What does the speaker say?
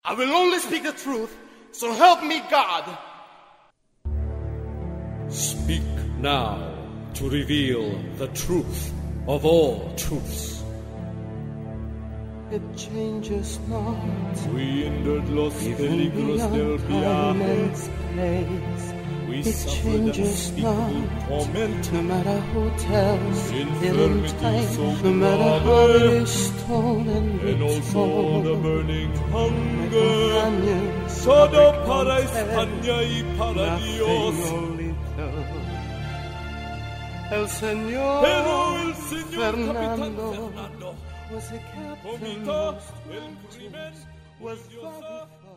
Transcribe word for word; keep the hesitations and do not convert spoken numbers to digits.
I will only speak the truth, so help me God. Speak now to reveal the truth of all truths. It changes not, We endured los even peligros del beyond time viaje. and space. We It suffered and changes speak not, with torment. no matter who tells it in Infirmity time, so no matter how it grave, is told and and also the retold. burning My hunger. companions, Todo never para compare, España y para nothing Dios. only tell. El Señor Pero el señor Capitán Fernando Fernando was a captain cometió most el righteous, crimen was odioso. very